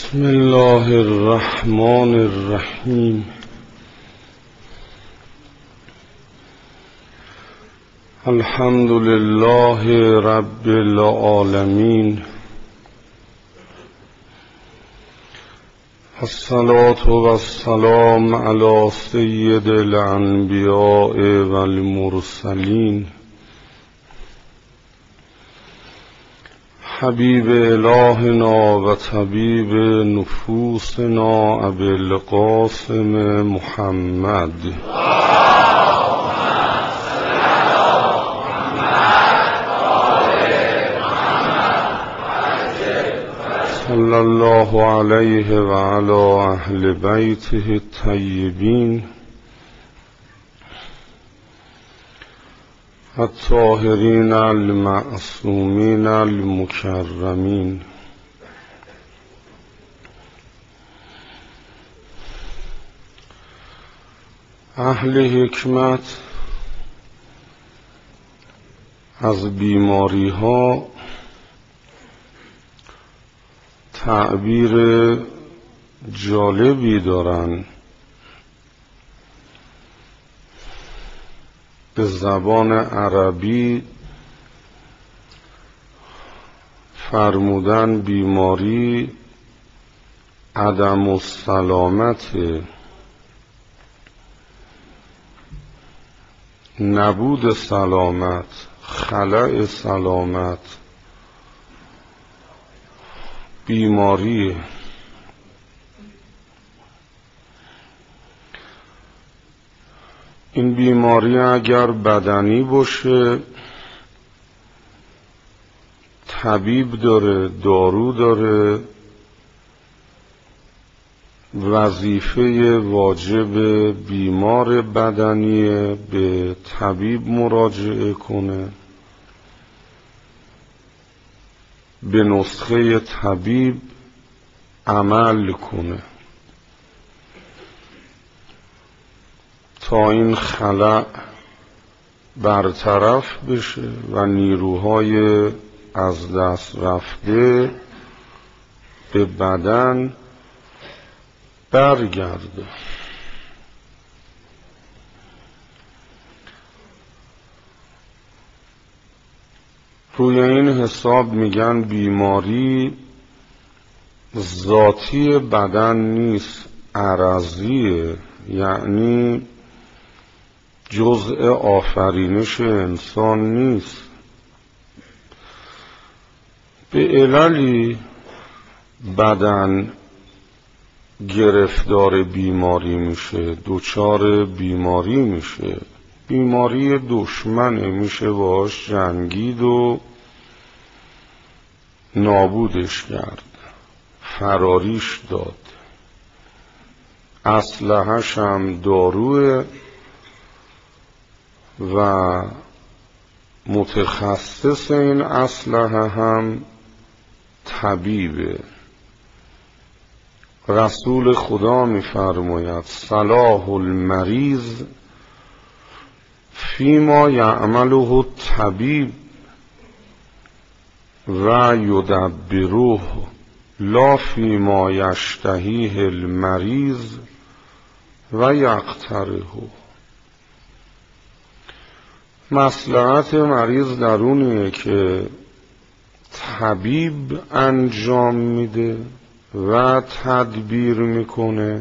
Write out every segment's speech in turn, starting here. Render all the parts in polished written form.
بسم الله الرحمن الرحیم. الحمد لله رب العالمین، الصلاة والسلام علی سید الانبیاء والمرسلین، حبیب الهنا و طبیب نفوسنا ابی القاسم محمد صلی الله علیه و علی اهل بیته الطیبین الطاهرین المعصومین المکرمین. اهل حکمت از بیماری ها تعبیر جالبی دارن. به زبان عربی فرمودن بیماری عدم السلامت، نبود سلامت، خلأ سلامت، بیماری. این بیماری اگر بدنی باشه طبیب داره، دارو داره، وظیفه واجب بیمار بدنی به طبیب مراجعه کنه، به نسخه طبیب عمل کنه تا این خلأ برطرف بشه و نیروهای از دست رفته به بدن برگرده. روی این حساب میگن بیماری ذاتی بدن نیست، عرضیه، یعنی جزء آفرینش انسان نیست. به عللی بدن گرفتار بیماری میشه، دچار بیماری میشه، بیماری دشمنه، میشه باش جنگید و نابودش کرد، فراریش داد. اسلحه‌ش هم داروه و متخصص این اسلحه هم طبیبه. رسول خدا می‌فرماید صلاح المریض فیما یعمله الطبیب و یدبره لا فیما یشتهیه المریض و یقتره. مصلحت مریض درونیه که طبیب انجام میده و تدبیر میکنه.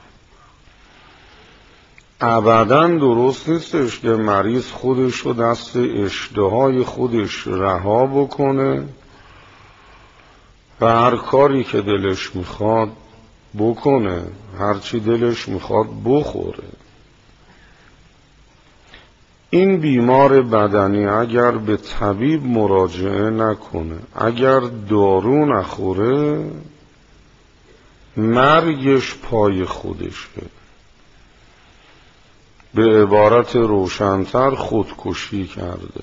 ابداً درست نیستش که مریض خودش رو دست اشتهای خودش رها بکنه و هر کاری که دلش میخواد بکنه، هر چی دلش میخواد بخوره. این بیمار بدنی اگر به طبیب مراجعه نکنه، اگر دارو نخوره، مرگش پای خودشه. به عبارت روشن‌تر خودکشی کرده.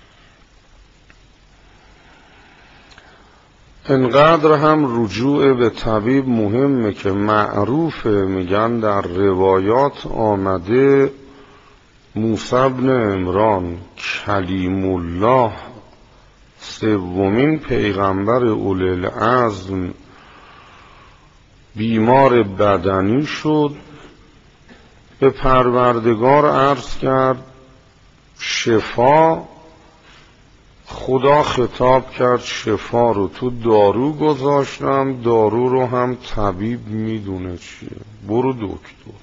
انقدر هم رجوع به طبیب مهمه که معروفه، میگن در روایات آمده موسی بن عمران کلیم الله سومین پیغمبر اولوالعزم بیمار بدنی شد، به پروردگار عرض کرد شفا. خدا خطاب کرد شفا رو تو دارو گذاشتم، دارو رو هم طبیب میدونه چیه، برو دکتر.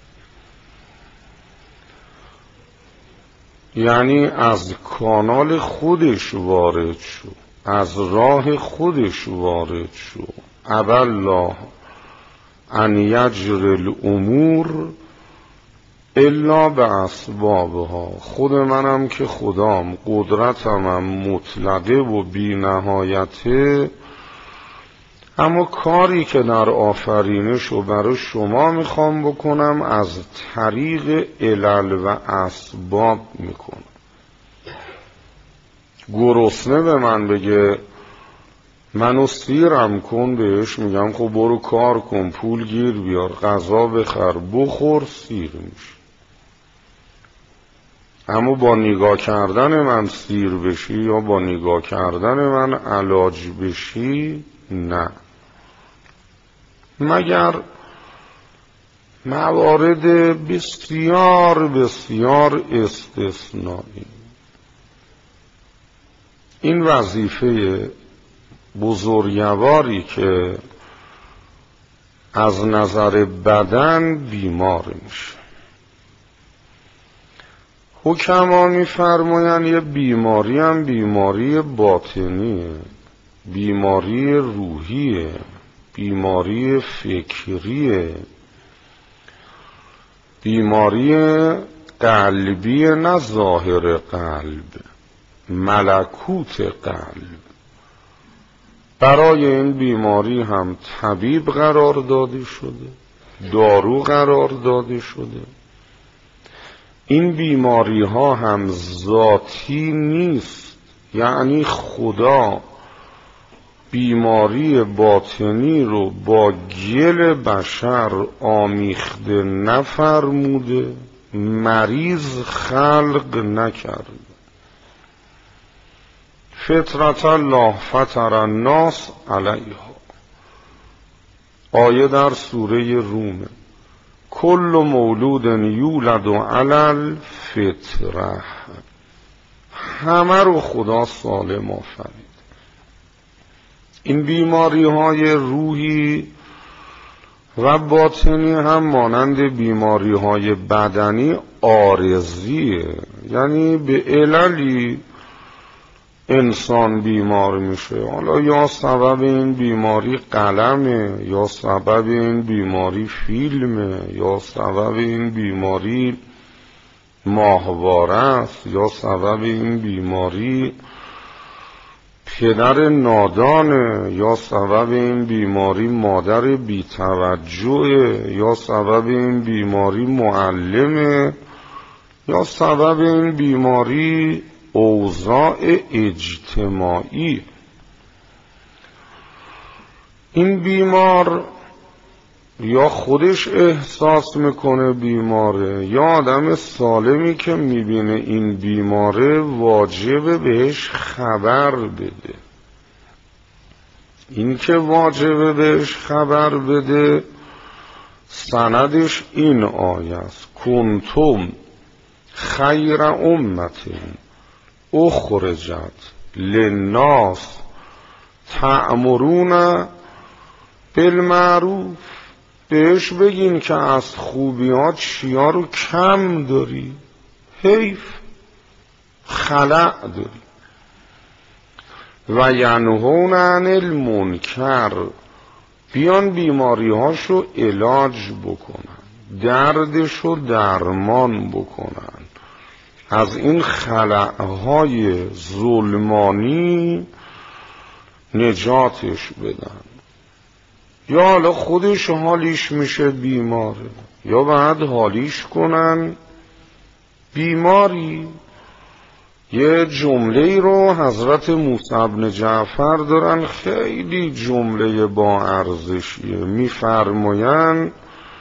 یعنی از کانال خودش وارد شو، از راه خودش وارد شو. ابی الله ان یجری الامور الا به اسبابها. خود منم که خدام، قدرتمم مطلقه و بی نهایته، اما کاری که در آفرینش رو برای شما میخوام بکنم از طریق علل و اسباب میکنم. گرسنه به من بگه منو سیرم کن، بهش میگم خب برو کار کن، پول گیر بیار، غذا بخر، بخور، سیر میشه. اما با نگاه کردن من سیر بشی یا با نگاه کردن من علاج بشی، نه، مگر موارد بسیار بسیار استثنایی. این وظیفه بزرگواری که از نظر بدن بیمار میشه. حکما می‌فرمایند یه بیماری هم بیماری باطنیه، بیماری روحیه، بیماری فکریه، بیماری قلبی، نه ظاهر قلب، ملکوت قلب. برای این بیماری هم طبیب قرار داده شده، دارو قرار داده شده. این بیماری ها هم ذاتی نیست، یعنی خدا بیماری باطنی رو با گل بشر آمیخته نفرموده، مریض خلق نکرده. فطرت الله فطر الناس علیها. آیه در سوره رومه. کل مولود یولد علی الفطره. همه رو خدا سالم آفرید. این بیماری های روحی و باطنی هم مانند بیماری های بدنی عارضیه، یعنی به عللی انسان بیمار میشه. حالا یا سبب این بیماری قلمه، یا سبب این بیماری فیلمه، یا سبب این بیماری ماهواره است، یا سبب این بیماری پدر نادانه، یا سبب این بیماری مادر بی‌توجهه، یا سبب این بیماری معلمه، یا سبب این بیماری اوضاع اجتماعی. این بیمار یا خودش احساس میکنه بیماره، یا آدم سالمی که میبینه این بیماره واجبه بهش خبر بده. این که واجبه بهش خبر بده سندش این آیه است: کنتم خیر امت اخرجت للناس تأمرون بالمعروف. بهش بگین که از خوبیات چیا رو کم داری، حیف، خلع داری. و ینهون عن المنکر. بیان بیماری هاشو علاج بکنن، دردشو درمان بکنن، از این خلعهای ظلمانی نجاتش بدن. یا حالا خودش حالیش میشه بیماره، یا باید حالیش کنن بیماری. یه جمله رو حضرت موسی بن جعفر دارن، خیلی جمله با ارزشیه. میفرمایند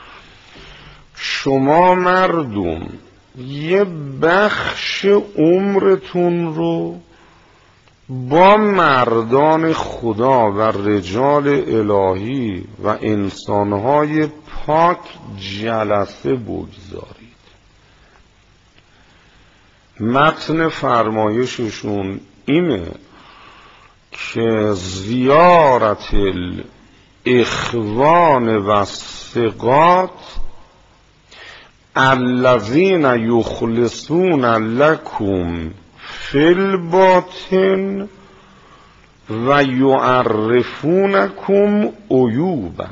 شما مردم یه بخش عمرتون رو با مردان خدا و رجال الهی و انسانهای پاک جلسه بگذارید. متن فرمایششون اینه که زیارت الاخوان و ثقات الذین یخلصون لکم فی الباطن و یعرفونکم عیوبکم.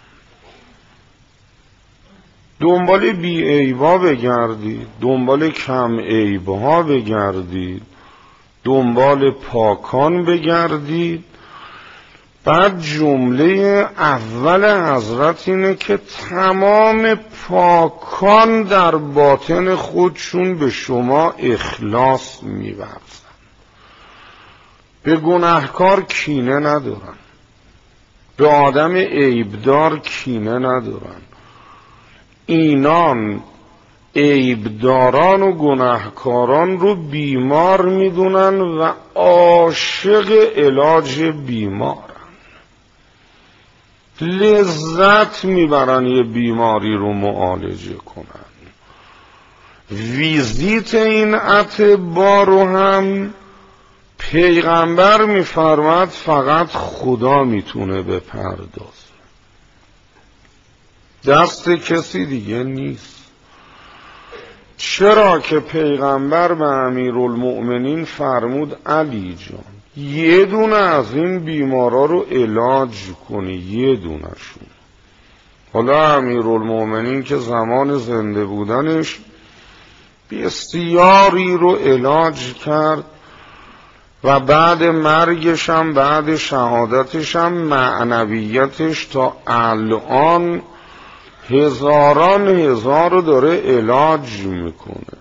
دنبال بی عیبا بگردید، دنبال کم عیبها بگردید، دنبال پاکان بگردید. بعد جمله اول حضرت اینه که تمام پاکان در باطن خودشون به شما اخلاص می‌ورزن، به گناهکار کینه ندارن، به آدم عیبدار کینه ندارن. اینان عیبداران و گناهکاران رو بیمار میدونن و عاشق علاج بیمارن، لذت میبرن یه بیماری رو معالجه کنن. ویزیت این اطبا رو هم پیغمبر میفرماد فقط خدا میتونه بپردازه، دست کسی دیگه نیست. چرا که پیغمبر به امیرالمؤمنین فرمود علی جان یه دونه از این بیمارا رو علاج کنی، یه دونشون. حالا امیرالمؤمنین که زمان زنده بودنش بسیاری رو علاج کرد و بعد مرگش هم، بعد شهادتش هم معنویتش تا الان هزاران هزار رو داره علاج میکنه.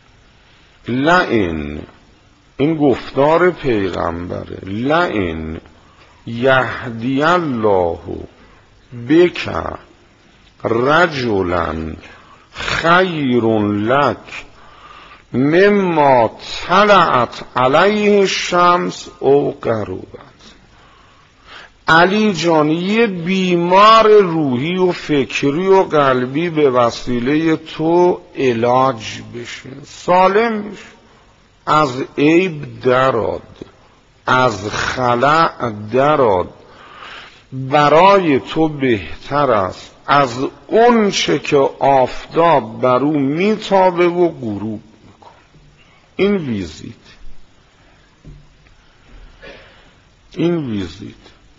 لئن، این گفتار پیغمبره، لئن یهدی الله بک رجلا خیر لک مما طلعت علیه الشمس او غربت. علی جان یه بیمار روحی و فکری و قلبی به وسیله تو علاج بشه، سالم بشه، از عیب دراد، از خلع دراد، برای تو بهتر است از اون چه که آفتاب بر او میتابه و غروب میکنه. این ویزیت، این ویزیت.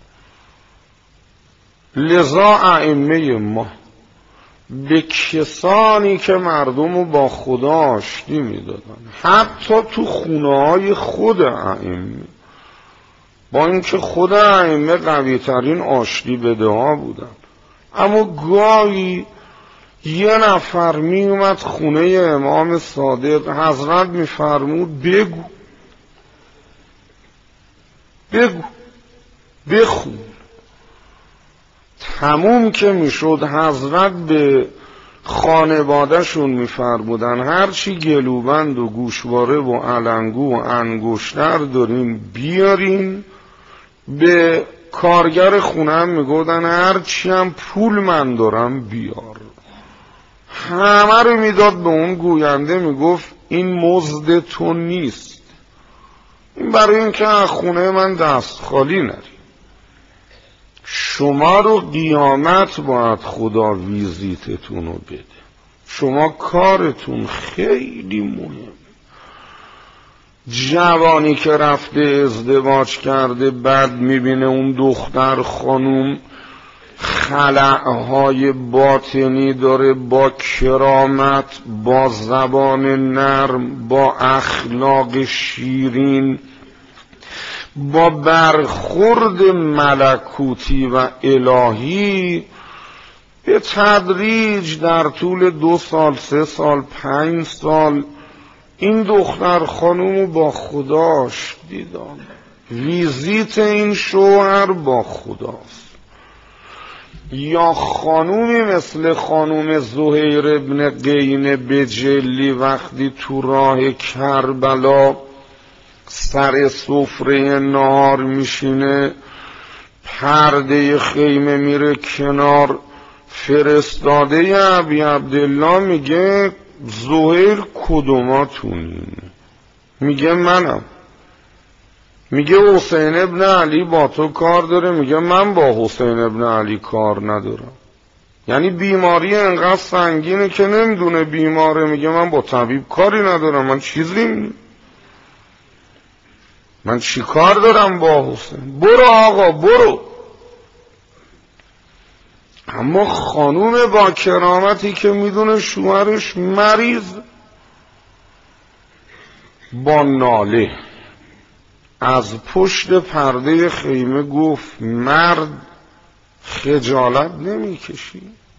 لذا ائمه ما به کسانی که مردم رو با خدا آشتی میدادن، حتی تو خونه های خود ائمه، با اینکه خود ائمه قوی ترین آشتی بده ها بودن، اما گاهی یه نفر می اومد خونه امام صادق، حضرت می فرمود بگو بخون. تموم که میشد حضرت به خانوادهشون میفرمودن هرچی گلوبند و گوشواره و علنگو و انگشتر داریم بیارین. به کارگر خونم میگفتن هرچی هم پول من دارم بیار. همه رو میداد به اون گوینده، میگفت این مزد تو نیست، این برای اینکه از خونه من دست خالی نری. شما رو قیامت باید خدا ویزیتتون رو بده، شما کارتون خیلی مهم. جوانی که رفته ازدواج کرده بعد میبینه اون دختر خانوم خلعهای باطنی داره، با کرامت، با زبان نرم، با اخلاق شیرین، با برخورد ملکوتی و الهی، به تدریج در طول 2 سال، 3 سال، 5 سال این دختر خانومو با خدا آشتی داد. ویزیت این شوهر با خداست. یا خانومی مثل خانوم زهیر ابن قین بجلی وقتی تو راه کربلا سر سفره نهار میشینه، پرده خیمه میره کنار، فرستاده ابی عبدالله میگه زهیر کدوماتونین؟ میگه منم. میگه حسین ابن علی با تو کار داره؟ میگه من با حسین ابن علی کار ندارم. یعنی بیماری انقدر سنگینه که نمیدونه بیماره. میگه من با طبیب کاری ندارم، من چیزی، من چی کار دارم با حسین؟ برو آقا برو. اما خانوم با کرامتی که میدونه شوهرش مریض، با ناله از پشت پرده خیمه گفت مرد خجالت نمیکشی؟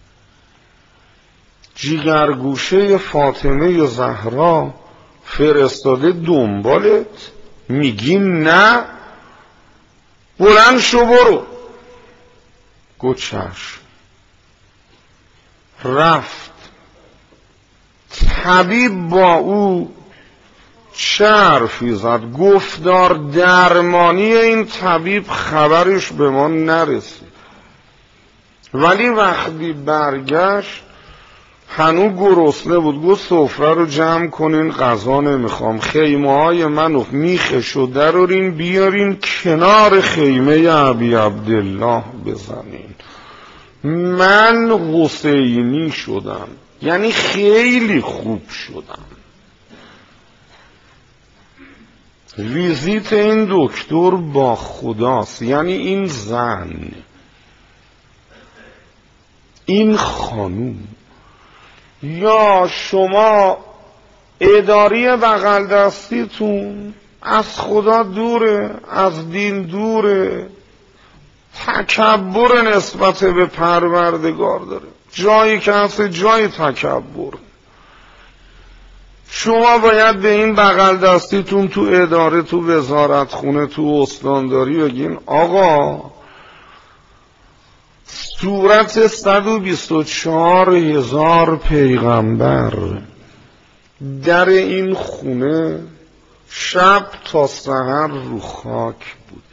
جیگرگوشه فاطمه زهرا فرستاده دنبالت، میگی نه؟ بلند شو برو. گفت چشم. رفت. طبیب با او چه حرفی زد؟ گفتار درمانی این طبیب خبرش به ما نرسید، ولی وقتی برگشت هنو گرسنه بود. گفت سفره رو جمع کنین، غذا نمیخوام، خیمه های منو میخشو درارین بیارین کنار خیمه ابی عبدالله بزنین. من حسینی شدم، یعنی خیلی خوب شدم. ویزیت این دکتر با خداست، یعنی این زن، این خانوم. یا شما اداری بغل دستیتون از خدا دوره، از دین دوره، تکبر نسبت به پروردگار داره. جایی که هست جای تکبر. شما باید به این بغل دستیتون تو اداره، تو وزارت خونه، تو استانداری بگین آقا صورت 124,000 پیغمبر در این خونه شب تا سحر رو خاک بوده.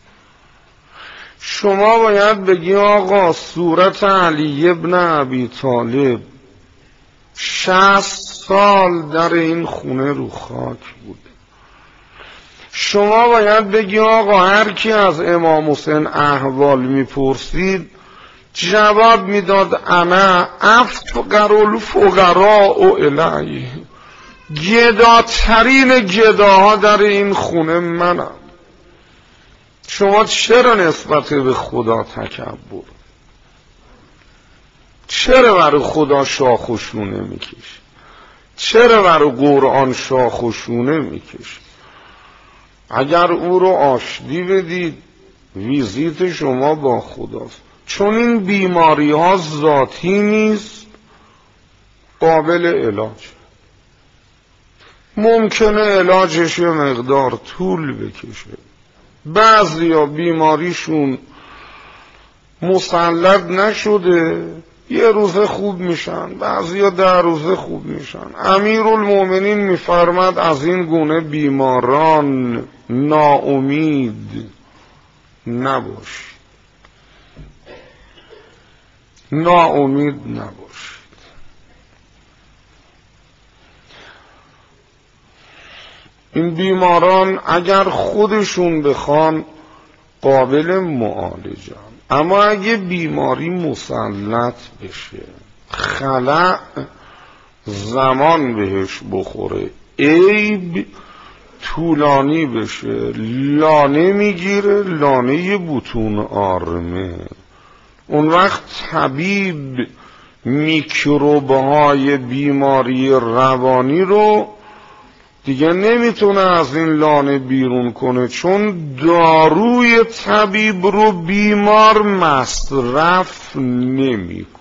شما باید بگی آقا صورت علی ابن ابی طالب 60 سال در این خونه رو خاک بوده. شما باید بگی آقا هر کی از امام حسین احوال میپرسید جواب میداد انا افقر الفقراء الیه، گداترین گداها در این خونه منم. شما چرا نسبت به خدا تکبر؟ چرا برای خدا شاخ و شونه میکشی؟ چرا برای قرآن شاخ و شونه میکشی؟ اگر او رو آشتی بدید ویزیت شما با خداست. چون این بیماری ها ذاتی نیست، قابل علاج. ممکنه علاجش یه مقدار طول بکشه. بعضیا بیماریشون مسلط نشده، یه روزه خوب میشن، بعضیا 10 روزه خوب میشن. امیرالمومنین میفرماد از این گونه بیماران ناامید نباش، ناامید نباشید. این بیماران اگر خودشون بخوان قابل معالجه، اما اگه بیماری مسلط بشه، خلع زمان بهش بخوره، عیب طولانی بشه، لانه میگیره، لانه بطون آرمه، اون وقت طبیب میکروبهای بیماری روانی رو دیگه نمیتونه از این لانه بیرون کنه، چون داروی طبیب رو بیمار مصرف نمیکنه.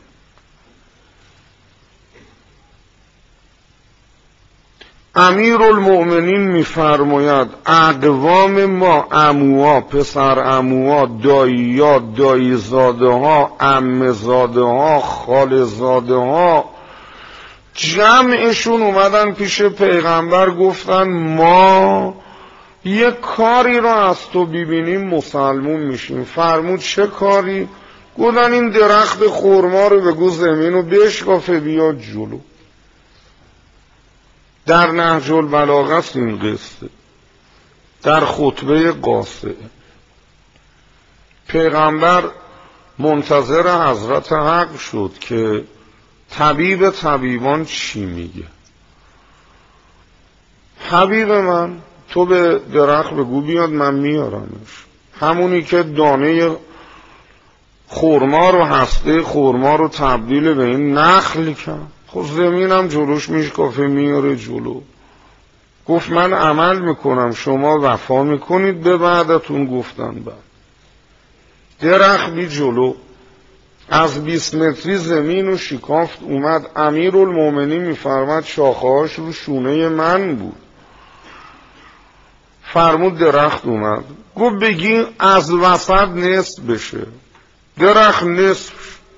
امیرالمؤمنین میفرماید اقوام ما، عموها، پسر عموها، دایی‌ها، دایی‌زاده ها، عمه‌زاده ها، خاله‌زاده ها، جمعشون اومدن پیش پیغمبر گفتن ما یک کاری رو از تو ببینیم مسلمون میشیم. فرمود چه کاری؟ گفتن این درخت خرما رو بگو زمین رو بشکافه بیاد جلو. در نهج البلاغه است این قصه، در خطبه قاصده. پیغمبر منتظر حضرت حق شد که طبیب طبیبان چی میگه. حبیب من تو به درخت بگو بیاد من میارمش. همونی که دانه خرما رو هسته خرما رو تبدیل به این نخل کرد، خب زمینم جلوش میشکافه میاره جلو. گفت من عمل میکنم شما وفا میکنید به بعدتون گفتن بعد. درخت بی جلو از 20 متری زمین و شکافت اومد. امیرالمومنین میفرماد شاخه‌هاش رو شونه من بود. فرمود درخت اومد گفت بگی از وسط نصف بشه. درخت نصف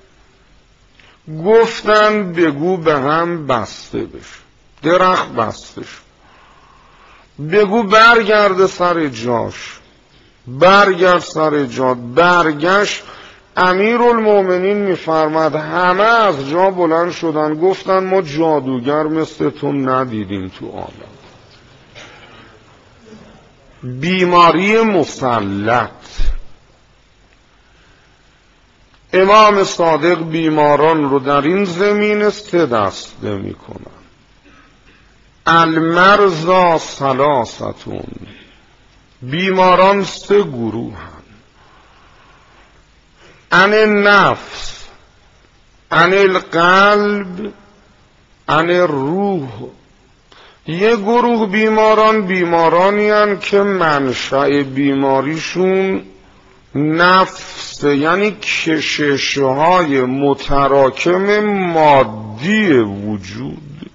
گفتن بگو به هم بسته بشه. درخت بسته شد. بگو برگرد سر جاش. برگرد سر جا. برگشت. امیرالمومنین میفرماد همه از جا بلند شدن گفتن ما جادوگر مثل تو ندیدیم تو عالم. بیماری مسلط. امام صادق بیماران رو در این زمین 3 دسته میکنن. المرضى ثلاثة، بیماران 3 گروه هن. عن النفس، عن القلب، عن الروح. یه گروه بیمارانی هن که منشأ بیماریشون نفس، یعنی کشش‌های متراکم مادی وجود،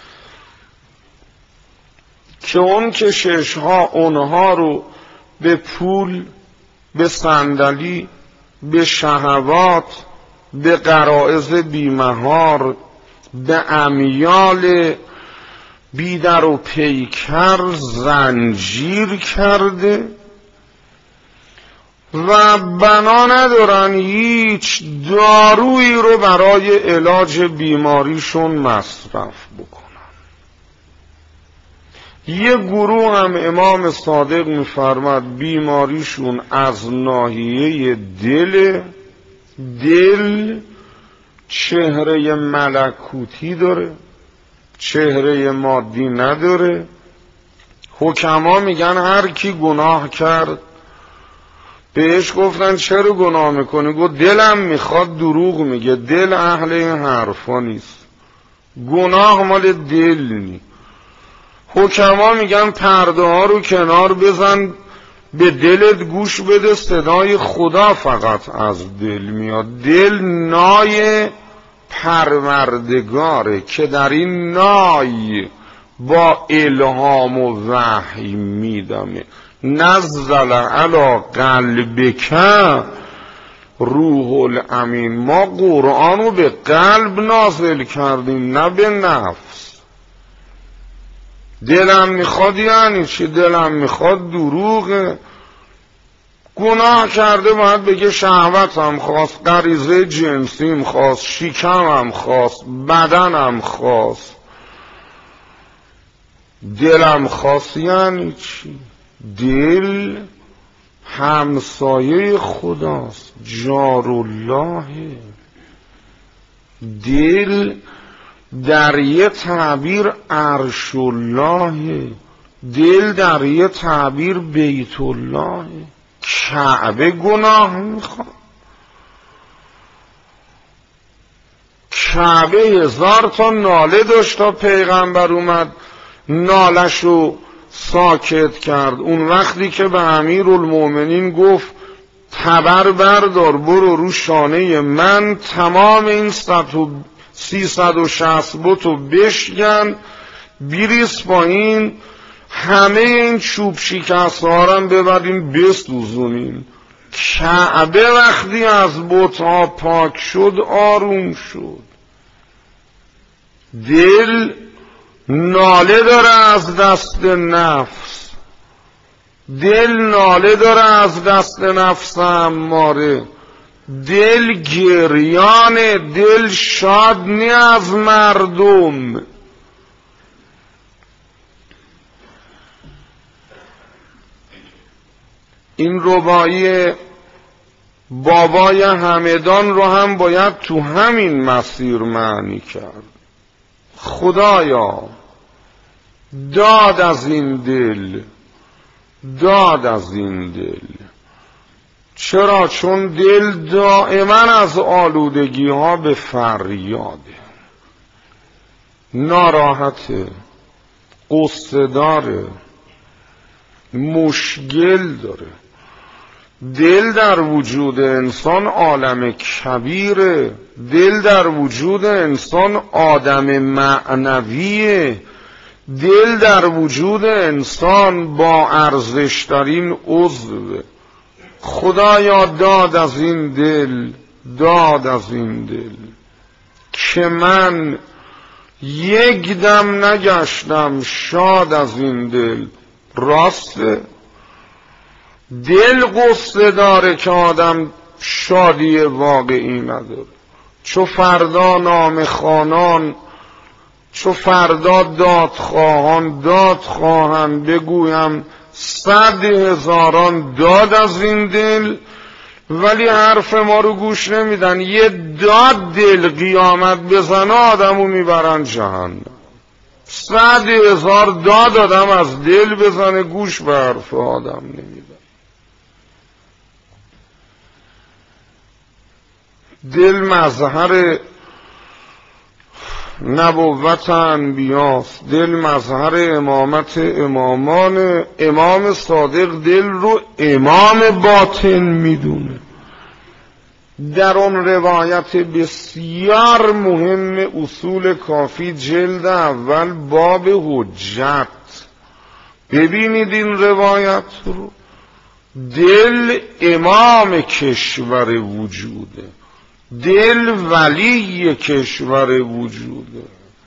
که اون کشش‌ها اونها رو به پول، به صندلی، به شهوات، به غرایز بیمهار، به امیال بیدر و پیکر زنجیر کرده و بنا ندارن هیچ دارویی رو برای علاج بیماریشون مصرف بکنن. یه گروه هم امام صادق میفرماد بیماریشون از ناحیه دل چهره ملکوتی داره، چهره مادی نداره. حکما میگن هر کی گناه کرد، بهش گفتن چرا گناه میکنی؟ گفت دلم میخواد. دروغ میگه، دل اهل این حرفا نیست، گناه مال دل نی. حکما میگن پرده ها رو کنار بزن، به دلت گوش بده، صدای خدا فقط از دل میاد. دل نای پروردگاره که در این نای با الهام و وحی میدمه. نزل علی قلبک روح الامین. ما قرآن رو به قلب نازل کردیم نه به نفس. دلم میخواد یعنی چی؟ دلم میخواد دروغه. گناه کرده باید بگه شهوتم خواست، غریزه جنسیم خواست، شکمم خواست، بدنم خواست. دلم خواست یعنی چی؟ دل همسایه خداست، جارالله. دل در یه تعبیر عرش الله، دل در یه تعبیر بیت الله. کعبه گناه میخواد. کعبه 1000 تا ناله داشت تا پیغمبر اومد نالشو ساکت کرد. اون وقتی که به امیرالمومنین گفت تبر بردار برو رو شانه من، تمام این 360 بتو بشکن بریز پایین، همه این چوب شکست ها هم ببریم بسوزونیم. کعبه وقتی از بتها پاک شد آروم شد. دل ناله داره از دست نفس. دل ناله داره از دست نفس اماره، دل گریانه، دل شاد نی از مردم. این رباعی بابای همدان رو هم باید تو همین مسیر معنی کرد. خدایا داد از این دل، داد از این دل. چرا؟ چون دل دائما از آلودگی ها به فریاده، ناراحته، قصه داره، مشکل داره. دل در وجود انسان عالم کبیره، دل در وجود انسان آدم معنویه، دل در وجود انسان با ارزشترین عضوه. خدایا داد از این دل، داد از این دل، که من یک دم نگشتم شاد از این دل. راسته دل قصه داره که آدم شادی واقعی نداره. چو فردا نام خوانان، چو فردا دادخواهان داد خواهند، بگویم 100,000 داد از این دل، ولی حرف ما رو گوش نمیدن. یه داد دل قیامت بزنه آدمو میبرن جهنم. 100,000 داد آدم از دل بزنه، گوش به حرف آدم نمیدن. دل مظهر نبوت انبیاست، دل مظهر امامت امامان. امام صادق دل رو امام باطن میدونه. در اون روایت بسیار مهم اصول کافی جلد اول باب حجت، ببینید این روایت رو. دل امام کشور وجوده، دل ولی کشور وجوده.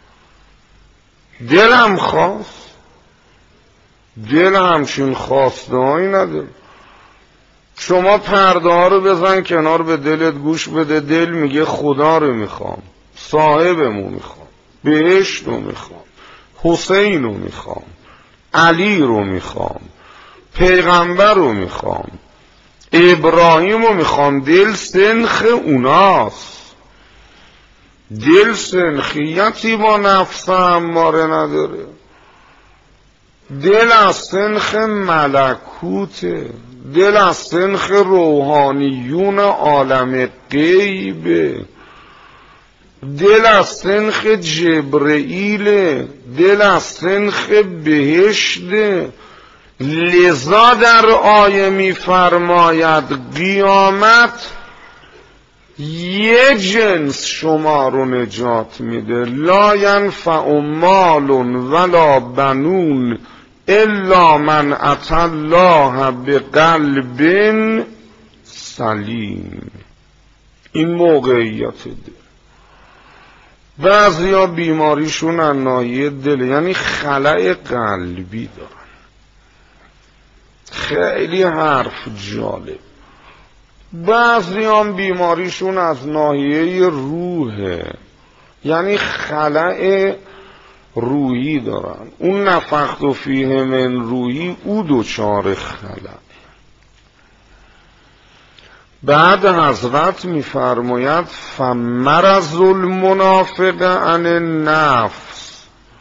دل هم خواست، دل همچین خواستهایی نداره. شما پرده ها رو بزن کنار، به دلت گوش بده. دل میگه خدا رو میخوام، صاحبمو میخوام، بهشت رو میخوام، حسین رو میخوام، علی رو میخوام، پیغمبر رو میخوام، ابراهیم رو میخوام. دل سنخ اوناست. دل سنخیتی با نفس اماره نداره. دل از سنخ ملکوته، دل از سنخ روحانیون عالم غیبه، دل از سنخ جبرئیله، دل از سنخ بهشته. لذا در آیه می فرماید قیامت یه جنس شما رو نجات میده. لا ینفع مال ولا بنون الا من اتى الله بقلب سلیم. این موقعیت دل. بعضیا بیماریشون از ناحیه دل، یعنی خلأ قلبی دارن. خیلی حرف جالب. بعضیان بیماریشون از ناحیه روحه، یعنی خلأ روحی دارن. اون نفخت فیه من روحی او دوچار خلأ. بعد حضرت میفرماید فمرض المنافق عن النفس.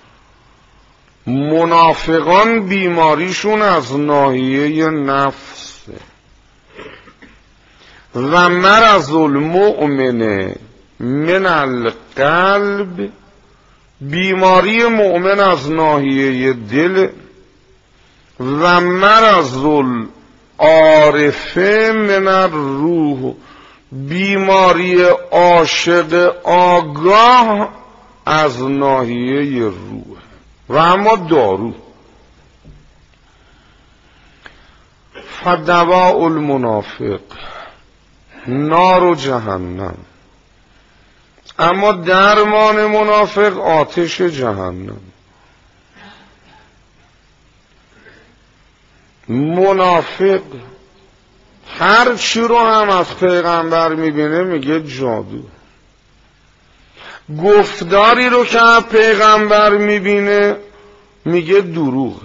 منافقان بیماریشون از ناحیه نفسه. و مرض المؤمن من القلب. بیماری مؤمن از ناحیه دل. و مرض العارفه من الروح. بیماری عاشق آگاه از ناحیه روح. و اما دارو فدواء المنافق نار و جهنم. اما درمان منافق آتش جهنم. منافق هر چی رو هم از پیغمبر میبینه میگه جادو، گفتاری رو که از پیغمبر میبینه میگه دروغ،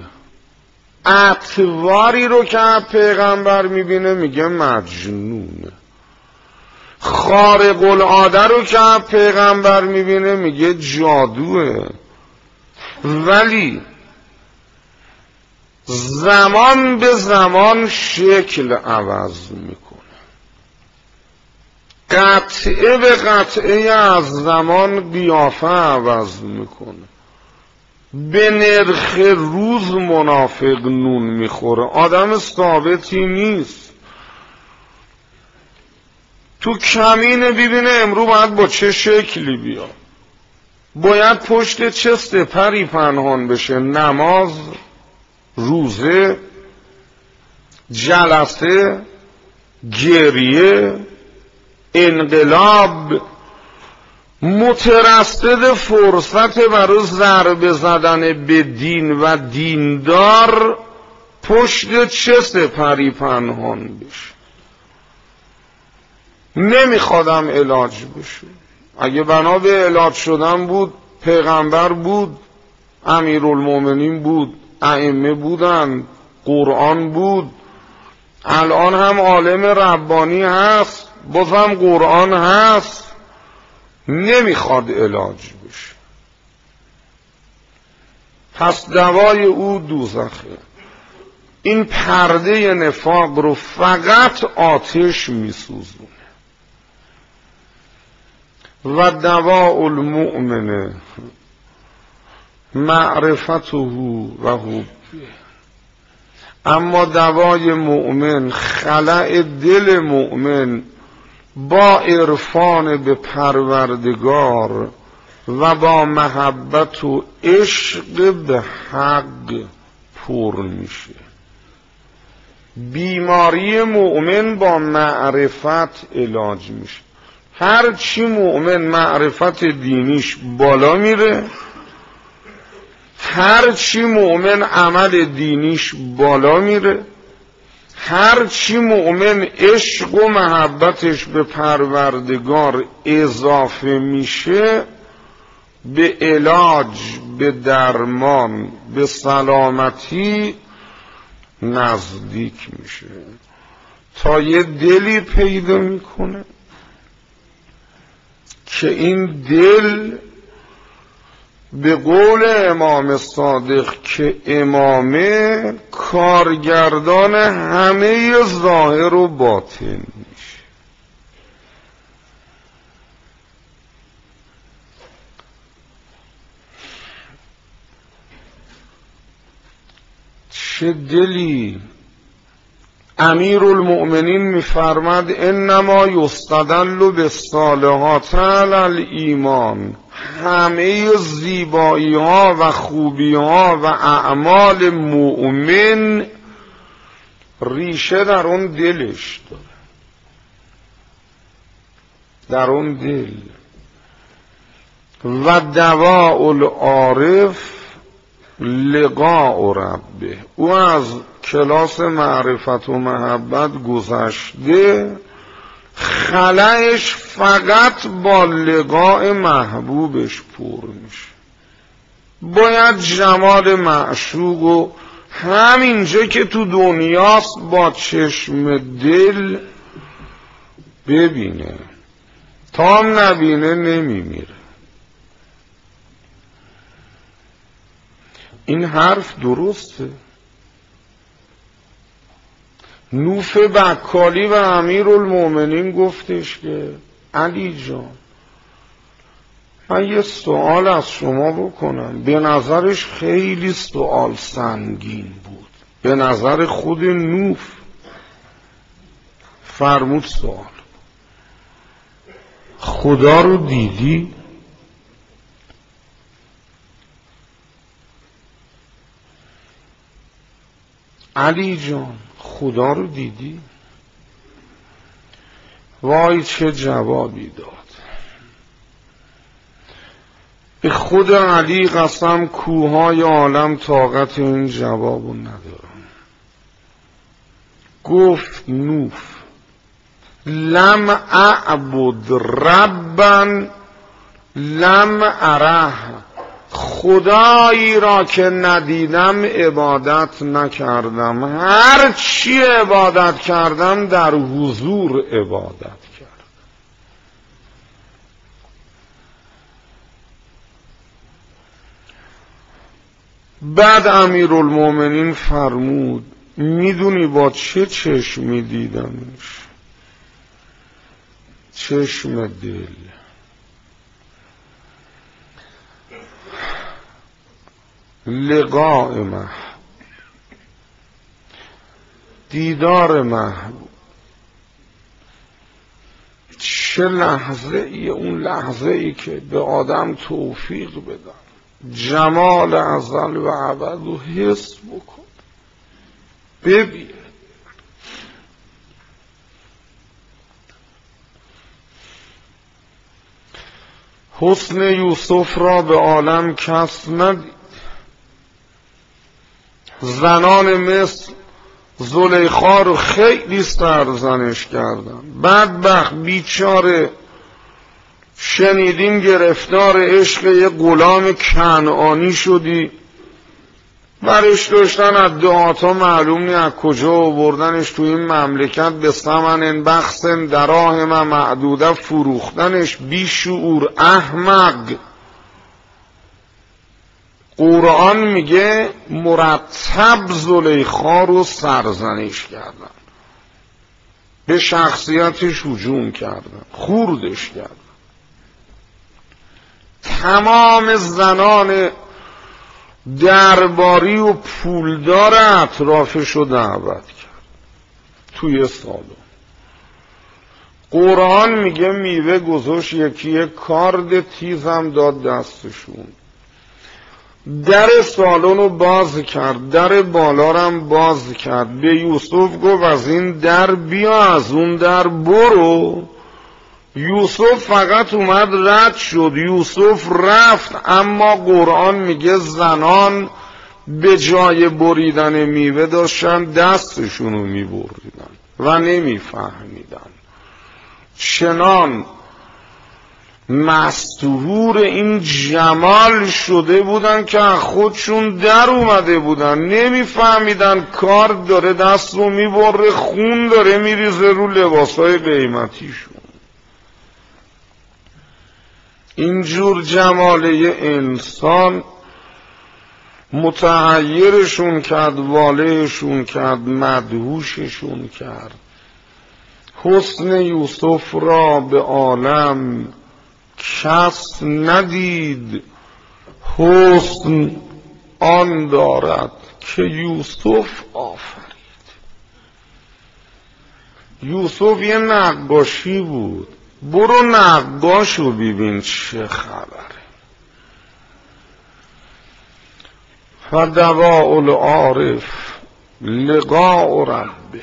اطواری رو که از پیغمبر میبینه میگه مجنونه، خارق العاده رو که از پیغمبر میبینه میگه جادوه. ولی زمان به زمان شکل عوض میکنه، قطعه به قطعه از زمان قیافه عوض میکنه، به نرخ روز منافق نون میخوره، آدم ثابتی نیست. تو کمینه ببینه امرو باید با چه شکلی بیاد، باید پشت چه سپری پنهان بشه، نماز، روزه، جلسه، گریه، انقلاب، مترصد فرصت برای ضربه زدن به دین و دیندار پشت چه سپری پنهان بشه. نمیخوادم علاج بشه، اگه بنا به علاج شدن بود پیغمبر بود، امیرالمومنین بود، ائمه بودن، قرآن بود، الان هم عالم ربانی هست، بازم قرآن هست. نمیخواد علاج بشه، پس دوای او دوزخه. این پرده نفاق رو فقط آتش میسوزونه. و دواء المؤمن معرفته و حبه، اما دوای مؤمن، خلأ دل مؤمن با عرفان به پروردگار و با محبت و عشق به حق پر میشه. بیماری مؤمن با معرفت علاج میشه. هر چی مؤمن معرفت دینیش بالا میره، هر چی مؤمن عمل دینیش بالا میره، هر چی مؤمن عشق و محبتش به پروردگار اضافه میشه، به علاج، به درمان، به سلامتی نزدیک میشه، تا یه دلی پیدا میکنه که این دل به قول امام صادق که امامه کارگردان همه ظاهر و باطن میشه. چه دلی! امیرالمؤمنین میفرماد انما یستدل بالصالحات علی الایمان، همه زیبایی ها و خوبی ها و اعمال مؤمن ریشه در اون دلش داره، در اون دل. و دواء العارف لقاء ربه، او از کلاس معرفت و محبت گذشته، خلأش فقط با لقاء محبوبش پر میشه. باید جمال معشوق و همینجا که تو دنیاست با چشم دل ببینه، تا هم نبینه نمیمیره. این حرف درسته. نوف بکالی و امیرالمومنین گفتش که علی جان من یه سوال از شما بکنم. به نظرش خیلی سوال سنگین بود، به نظر خود نوف. فرمود سوال خدا رو دیدی؟ علی جان خدا رو دیدی؟ وای چه جوابی داد. به خود علی قسم کوههای عالم طاقت این جوابو ندارم. گفت نوح لم اعبد ربا لم اره، خدایی را که ندیدم عبادت نکردم، هر چی عبادت کردم در حضور عبادت کردم. بعد امیرالمومنین فرمود میدونی با چه چشمی دیدمش؟ چشم دل. لقاء محبوب، دیدار محبوب. چه لحظه ای اون لحظه ای که به آدم توفیق بدن جمال ازل و ابد رو حس بکن، ببین. حسن یوسف را به عالم کس ندید. زنان مصر زلیخا رو خیلی سرزنش کردن. بدبخت بیچاره شنیدیم گرفتار عشق یه غلام کنعانی شدی، برش داشتن از دعاتا معلوم نی از کجا آوردنش تو این مملکت، به ثمن بخس دراهم معدوده فروختنش. بیشعور احمق. قرآن میگه مرتب زلیخا رو سرزنش کردن، به شخصیتش هجوم کردن، خوردش کردن. تمام زنان درباری و پولدار اطرافش رو دعوت کرد توی سالن. قرآن میگه میوه گذاشت، یکی کارد تیزم داد دستشون، در سالن رو باز کرد، در بالا رو هم باز کرد. به یوسف گفت از این در بیا، از اون در برو. یوسف فقط اومد رد شد، یوسف رفت. اما قرآن میگه زنان به جای بریدن میوه داشتن دستشون رو میبریدن و نمیفهمیدن. چنان مستهور این جمال شده بودن که خودشون در اومده بودن، نمیفهمیدن کار داره دست رو میبره، خون داره میریزه رو لباسای قیمتیشون. اینجور جماله انسان متحیرشون کرد، والهشون کرد، مدهوششون کرد. حسن یوسف را به عالم کس ندید، حسن آن دارد که یوسف آفرید. یوسف یه نقاشی بود، برو نقاشو ببین چه خبره. فدواء العارف لقاء ربه.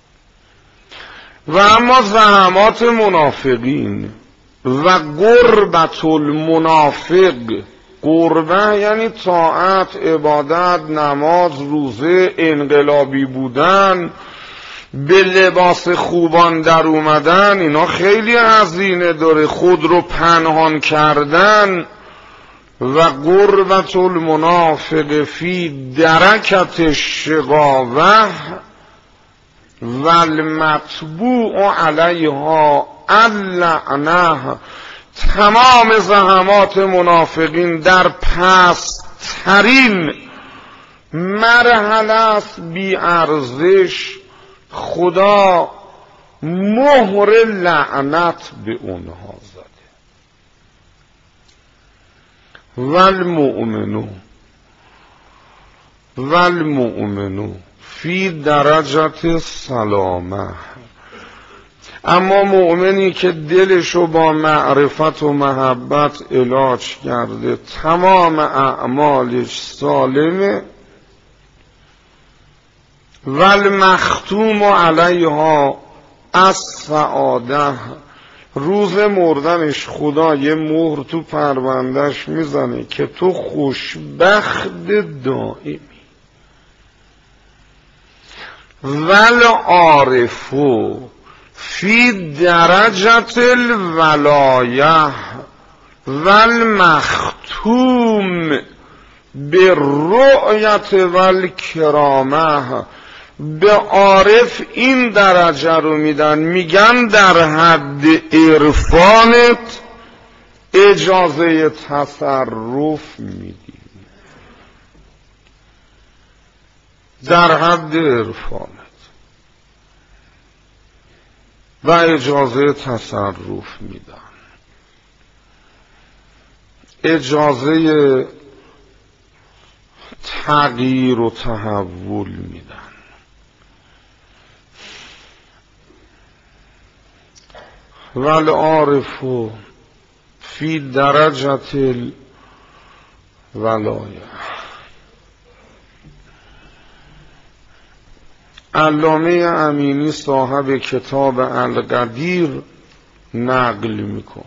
و اما زحمات منافقین و قربت المنافق. قربه یعنی طاعت، عبادت، نماز، روزه، انقلابی بودن، به لباس خوبان در اومدن. اینا خیلی هزینه داره. خود رو پنهان کردن. و قربت المنافق فی درکت الشقاوه و المطبوع علیها اللعنه. تمام زحمات منافقین در پست‌ترین مرحله است، بی ارزش. خدا مهر لعنت به اونها زده. والمؤمنو فی درجت سلامه. اما مؤمنی که دلشو با معرفت و محبت علاج کرده، تمام اعمالش سالمه. والمختوم علیها السعاده. روز مردنش خدا یه مهر تو پروندهش میزنه که تو خوشبخت دائمی. والعارف فی درجت الولایه والمختوم بالرؤیت والکرامه. به عارف این درجه رو میدن، میگن در حد عرفانت اجازه تصرف میدی، در حد عرفانت و اجازه تصرف میدن، اجازه تغییر و تحول میدن. والعارف فی درجت الولایه. علامه امینی صاحب کتاب القدیر نقل میکنه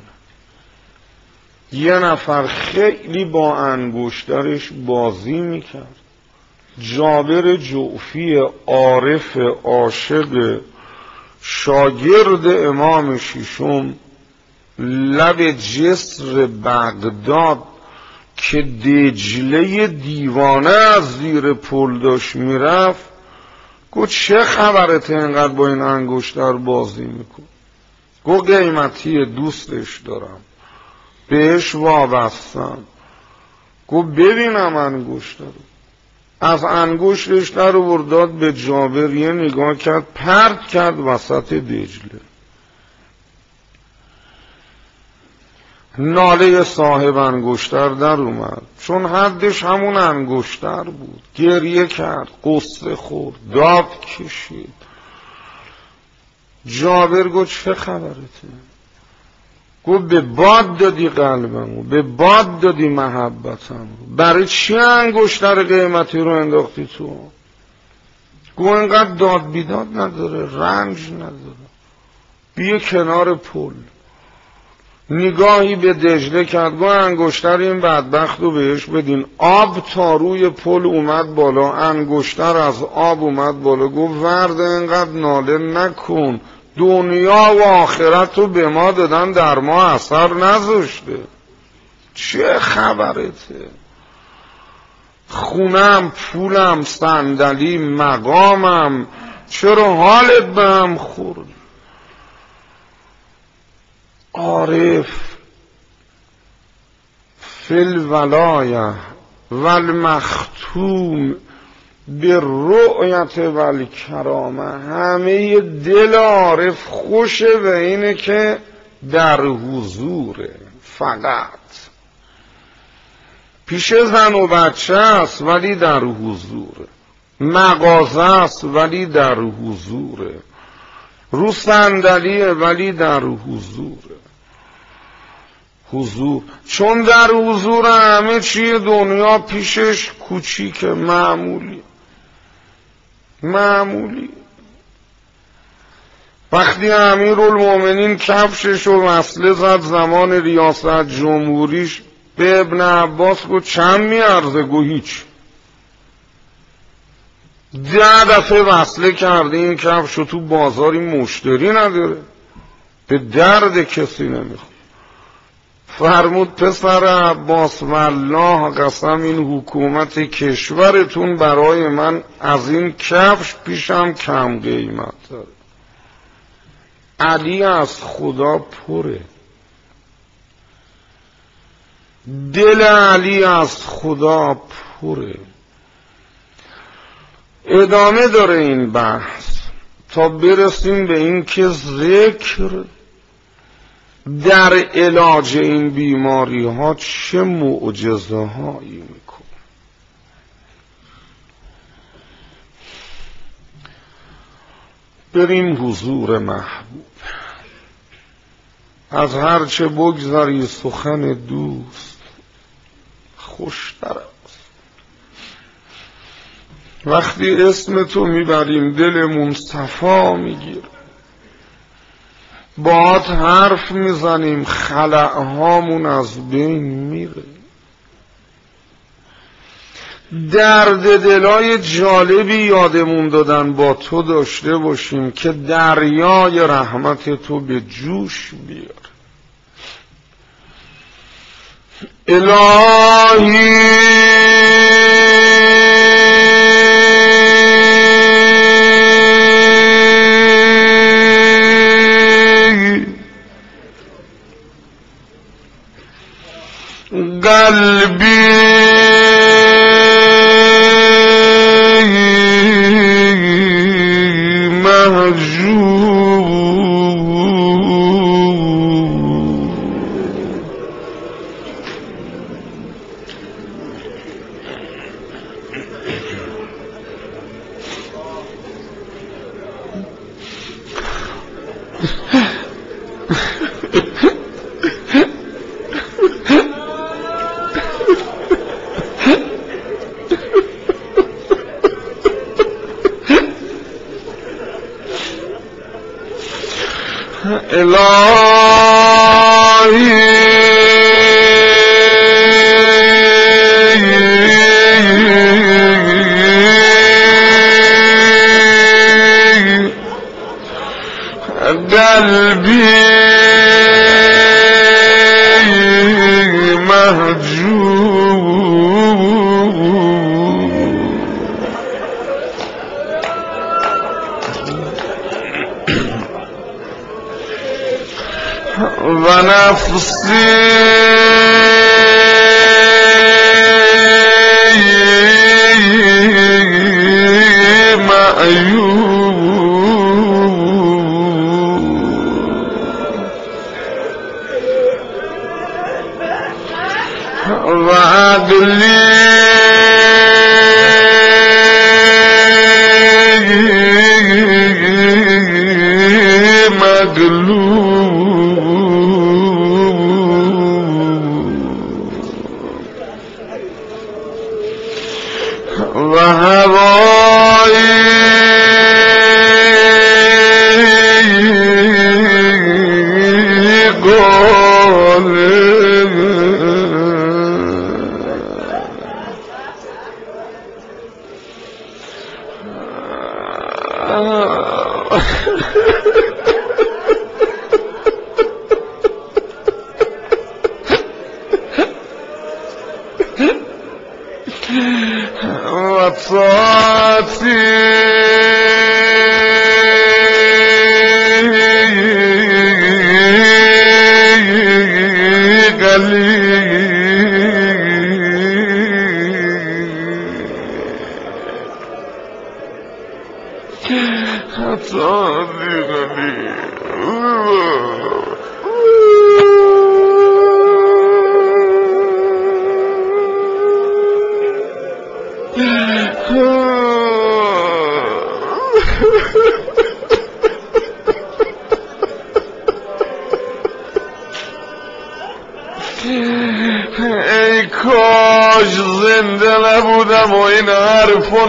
یه نفر خیلی با انگشترش بازی میکرد. جابر جعفی عارف عاشق شاگرد امام ششم لب جسر بغداد که دجله دیوانه از زیر پل داشت میرفت، گفت چه خبرته اینقدر با این انگشتر بازی میکن؟ گفت قیمتی دوستش دارم، بهش وابستم. گفت ببینم انگشتر رو. از انگشتش در آورد داد به جابر، یه نگاه کرد، پرت کرد وسط دجله. ناله صاحب انگشتر در اومد، چون حدش همون انگشتر بود. گریه کرد، قصه خورد، داد کشید. جابر گفت چه خبرته؟ گفت به باد دادی قلبمو، به باد دادی محبتمو، برای چی انگشتر قیمتی رو انداختی تو؟ گفت اینقدر داد بیداد نداره، رنج نداره، بیا کنار پل. نگاهی به دجله کرد، گفت انگشتر این بدبخت رو بهش بدین. آب تا روی پل اومد بالا، انگشتر از آب اومد بالا. گفت ورد اینقدر ناله نکن، دنیا و آخرت رو به ما دادن، در ما اثر نذاشته. چه خبرته؟ خونم، پولم، صندلی، مقامم، چرا حالت به هم خورد؟ عارف فی الولایه والمختوم بالرؤیت والکرامه. همه دل عارف خوشه و اینه که در حضوره، فقط پیش زن و بچه است ولی در حضوره، مغازه است ولی در حضوره، رو صندلیه ولی در حضوره. حضور، چون در حضور همه چی دنیا پیشش کوچیک، معمولی. وقتی امیرالمومنین کفشش و وصله زد زمان ریاست جمهوریش، به ابن عباس گفت چند میارزه؟ گفت هیچ. 10 دفعه وصله کرده این کفش و تو بازاری مشتری نداره، به درد کسی نمیخواد. فرمود پسر عباس والله قسم این حکومت کشورتون برای من از این کفش پیشم کم قیمت داره. علی از خدا پره، دل علی از خدا پره. ادامه داره این بحث تا برسیم به این که ذکر در علاج این بیماری ها چه معجزه هایی میکنه. بریم حضور محبوب. از هرچه بگذری سخن دوست خوشتر است. وقتی اسم تو میبریم دلمون صفا میگیره، باهات حرف میزنیم خلأهامون از بین میره. درد دلای جالبی یادمون دادن با تو داشته باشیم که دریای رحمت تو به جوش بیار. الهی قلبی قلبی و نفسی و عقلی و هوایی وطاعتی ای کاش زنده نبودم و این حرفو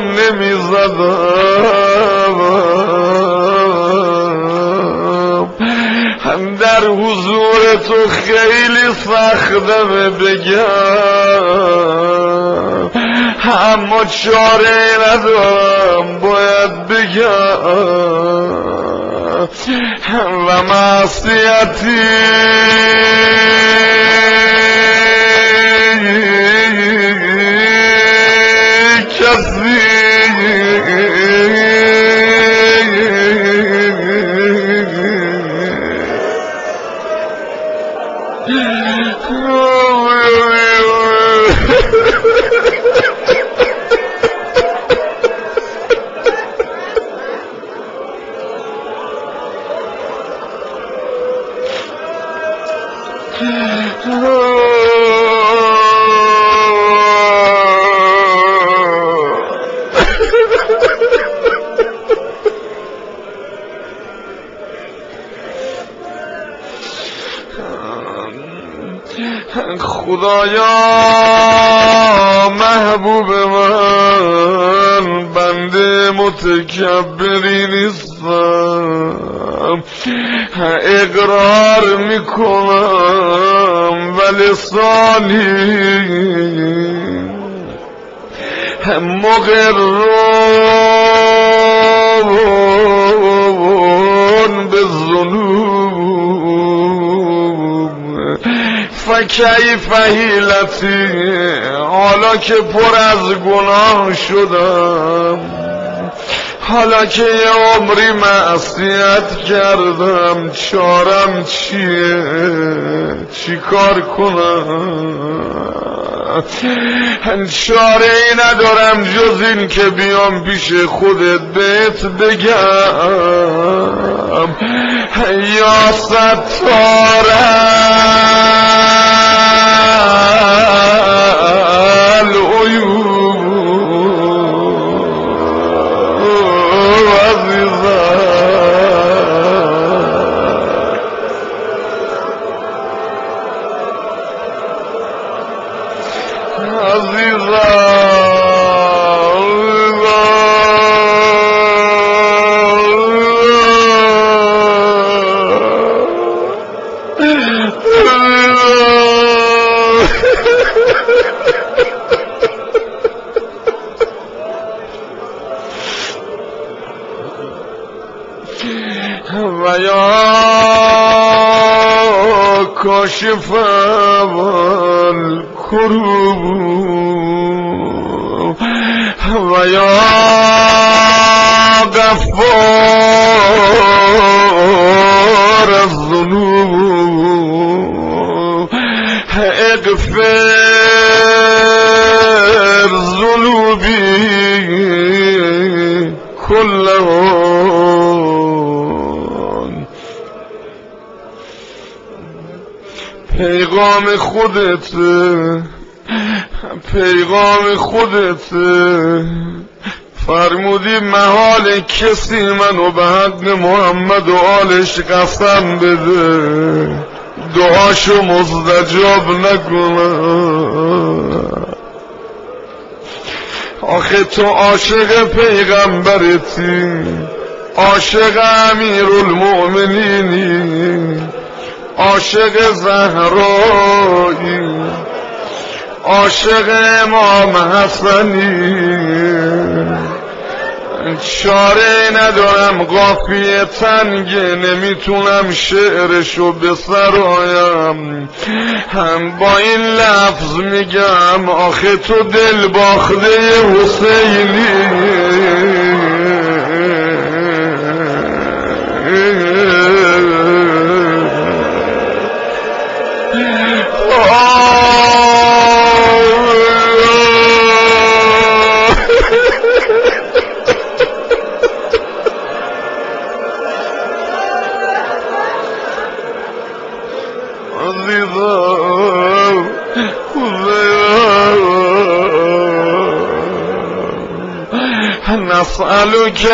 نمیزدم. در حضور تو خیلی سختمه بگم، اما چاره ندارم باید بگم. و معصیتی کسی خدایا محبوب من، بنده متکبری نیستم، اقرار میکنم و لسانی مقرون به ذنوب فکیف حیلتی، حالا که پر از گناه شدم، حالا که یه عمری معصیت کردم، چارم چیه؟ چی کار کنم؟ چاره ای ندارم جز این که بیام پیش خودت بهت بگم یا ستار و یا کاشف الکروب و یا غفار الذنوب اغفر ذنوبی كلهم. پیغام خودت فرمودی محال کسی منو به حق محمد و آلش قسم بده دعاشو مستجاب نکنم. آخه تو عاشق پیغمبرتی، عاشق امیرالمؤمنینی، عاشق زهرایی، عاشق امام حسنی. چاره ندارم، قافیه تنگه، نمیتونم شعرشو بسرایم، هم با این لفظ میگم آخه تو دل باخته حسینی. نسألك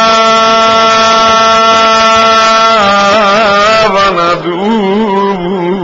وندعوك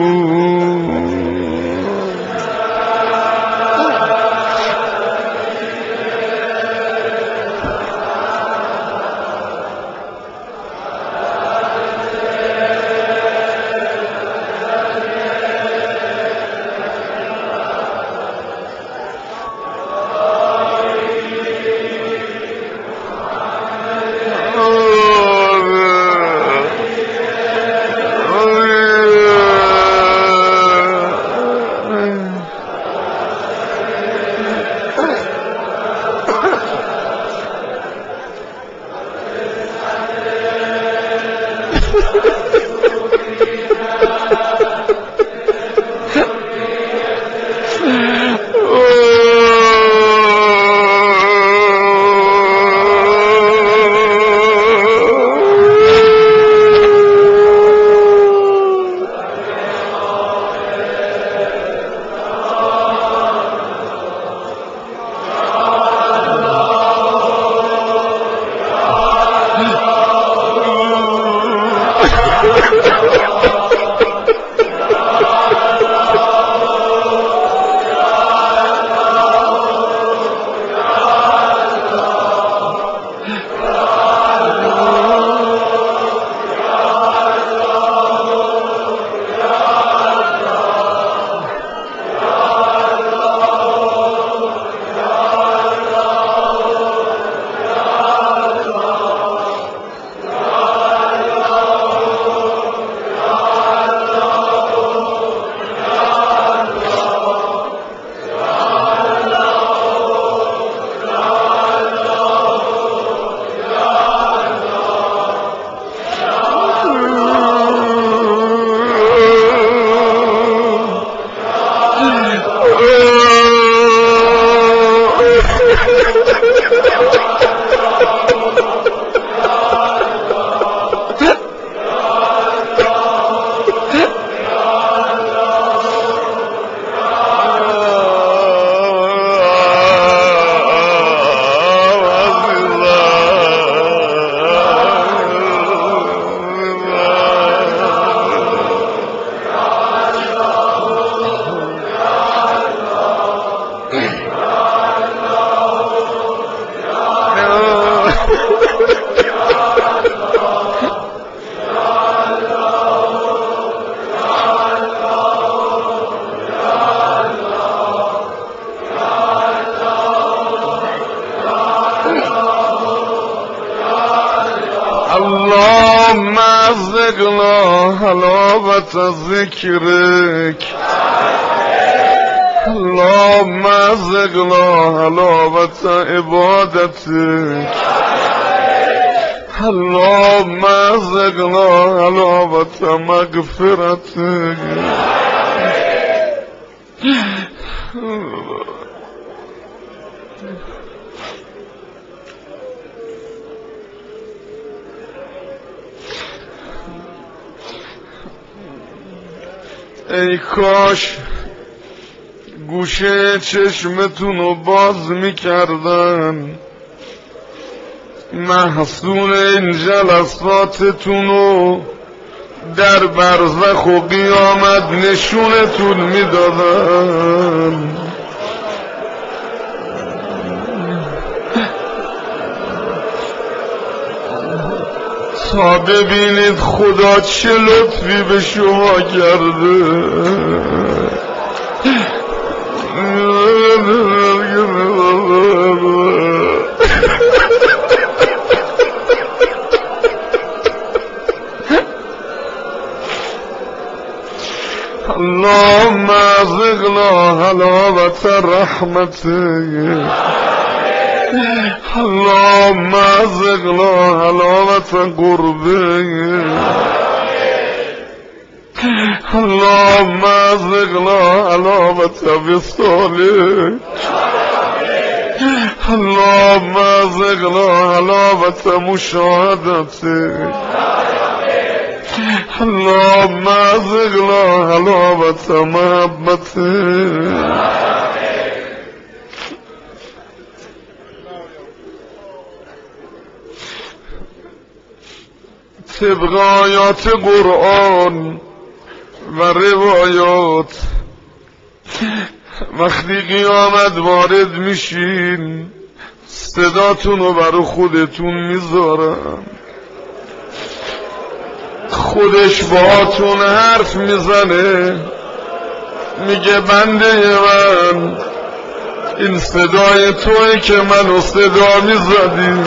ذقنا حلاوت ذکرک اللهم ذقنا حلاوت عبادتک اللهم ذقنا حلاوت مغفرتک. ای کاش گوشه چشمتون رو باز میکردن، محصول این جلساتتون رو در برزخ و قیامت نشونتون میدادن. تا ببینید خدا چه لطفی به شما کرده. اللهم ذقنا حلاوت رحمتك اللهم ذقنا حلاوت قربك اللهم ذقنا حلاوت وصالك اللهم ذقنا حلاوت مشاهدتك اللهم ذقنا حلاوت محبتك. طبق آیات قرآن و روایات وقتی قیامت وارد میشین صداتون رو برای خودتون میذارم، خودش باهاتون حرف میزنه، میگه بنده من این صدای توی که منو صدا میزدی،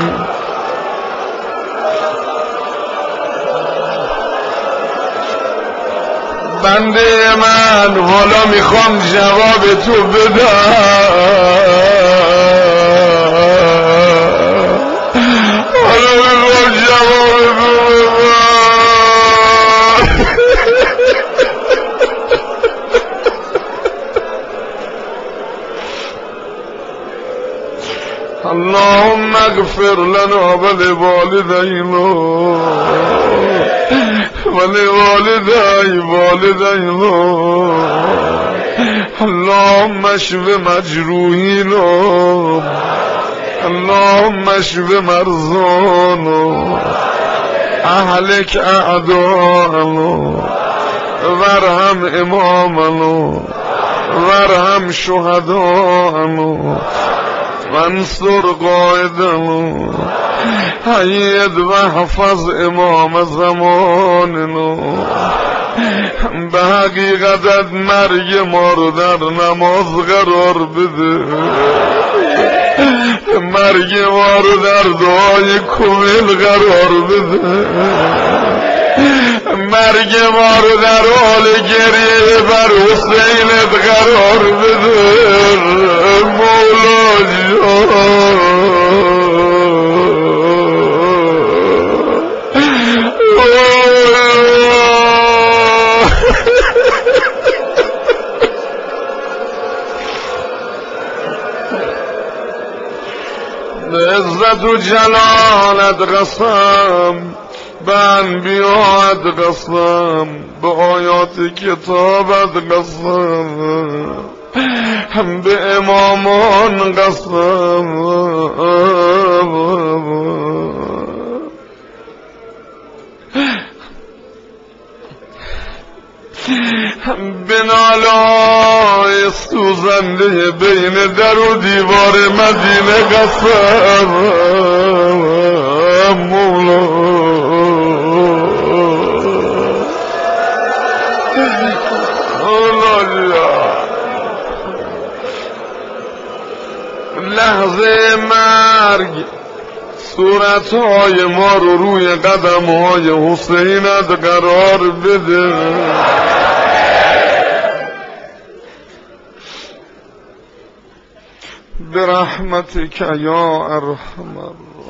بنده من حالا میخوام جواب تو بدم، حالا میخوام جواب تو بدم. اللهم اغفر لنا ولوالدينا ولوالدينا اللهم اشف مجروحينا اللهم اشف مرضانا اهلك اعداءنا وارحم امامنا وارحم شهداءنا وانصر قائدنا حید و حفظ امام زماننا. به حقیقت مرگ ما رو در نماز قرار بده، مرگ ما رو در دعای کمیل قرار بده، مرگ ما رو در حال گریه بر حسینت قرار بده. مولا به عزت و جلالت قسم، به انبیاءت قسم، به آیات کتابت قسم، به امامان قسم، به نالای سوزنده بین در و دیوار مدینه قسم. مولا لحظه مرگ صورتهای ما رو روی قدمهای حسینت قرار بده. برحمتک یا ارحم الراحمین.